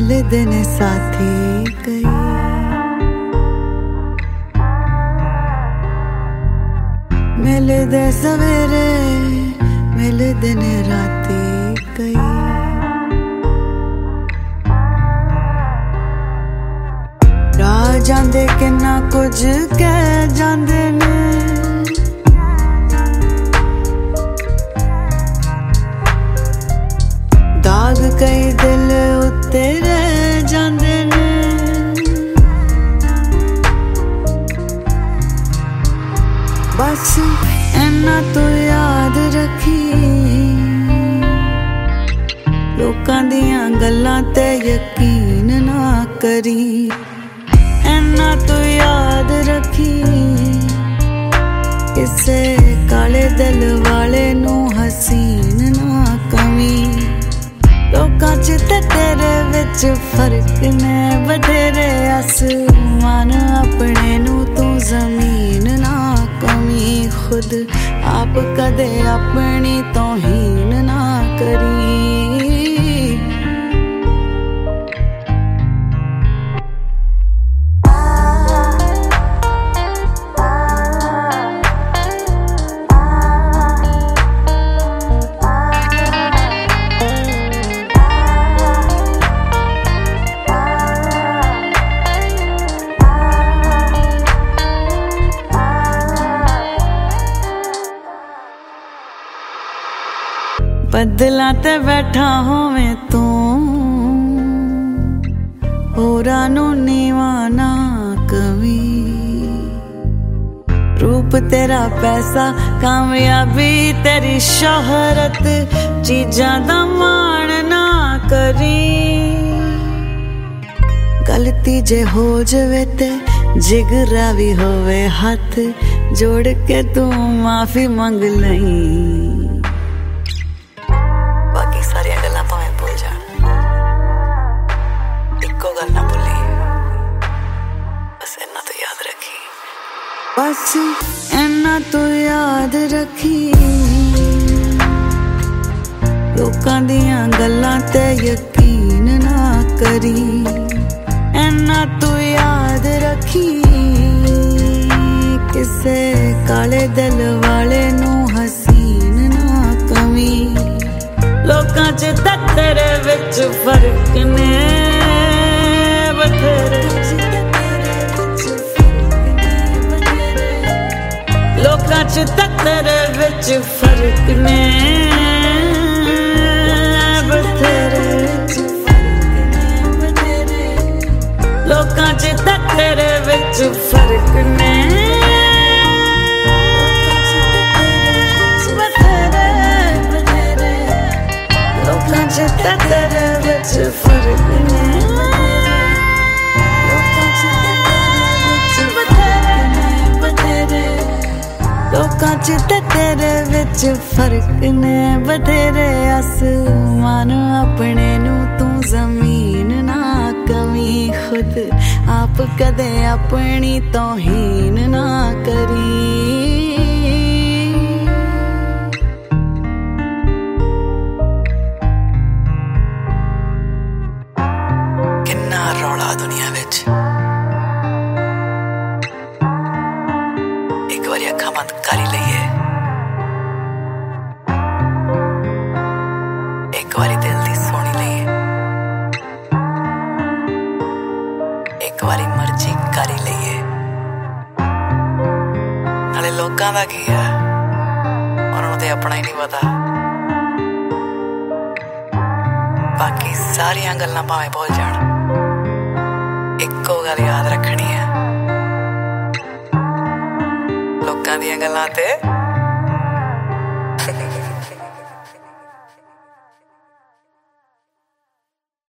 मिलदे ने साथी कई, मिलदे सवेरे मिलदे ने राती कई। राह जांदे किन्ना कुछ कह जांदे ने, दाग कई दिल उत्ते रह जांदे ने। बस इन्ना तो याद रखी, लोकां दियां गल्लां ते यकीन ना करी। इन्ना तो याद रखी, किसे काले दिल वाले नू हसीन ना कमी। लोकां च ते तेरे विच फर्क ने बथेरे, आसमान अपने नू तू जमीन ना कमी। खुद आप कदे अपनी तौहीन ना करी। बदला ते बैठा होवे तू, होरां नू नीवा ना कवी। रूप तेरा पैसा कामयाबी तेरी शोहरत, चीजां दा मान ना करी। गलती जे हो जावे ते जिगरा भी होवे, हाथ जोड़ के तू माफी मंग लई। बस इन्ना तो याद रखी, लोकां दियां गल्लां ते यकीन ना करी। इन्ना तो याद रखी, किसे काले दिल वाले नू हसीन ना कमी। लोकां च ते तेरे विच फर्क ने बथेरे, लोकां च ते तेरे विच फर्क ने बथेरे। लोकां च ते तेरे विच फर्क ने बथेरे बथेरे। लोकां च ते तेरे विच फर्क ने। लोकां च ते तेरे विच फर्क ने बथेरे, आसमान अपने नू तू जमीन ना कमी। खुद आप कदे अपनी तौहीन ना करी। किन्ना रौला दुनिया विच, एक बारी अखां बंद कर ही लईए, एक बारी दिल दी सुनी लईए, एक बारी मर्जी कर ही लईए। नाले लोकां दा की है, उन्हां नूं ते अपना ही नहीं पता। बाकी सारियां गल्लां भावें भुल जाण, इक्को गल याद रखनी है, लोकां दियां गल्लां ते